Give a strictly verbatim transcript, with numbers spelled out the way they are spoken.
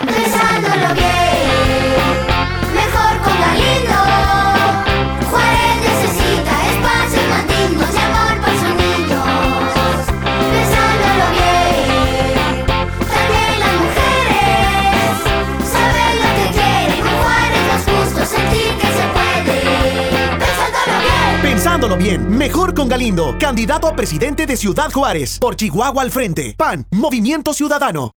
Pensándolo bien, mejor con Galindo. Juárez necesita espacios más dignos y amor por sus niños. Pensándolo bien, también las mujeres saben lo que quieren. Con Juárez no es justo sentir que se puede. Pensándolo bien. Pensándolo bien, mejor con Galindo. Candidato a presidente de Ciudad Juárez. Por Chihuahua al frente. P A N, Movimiento Ciudadano.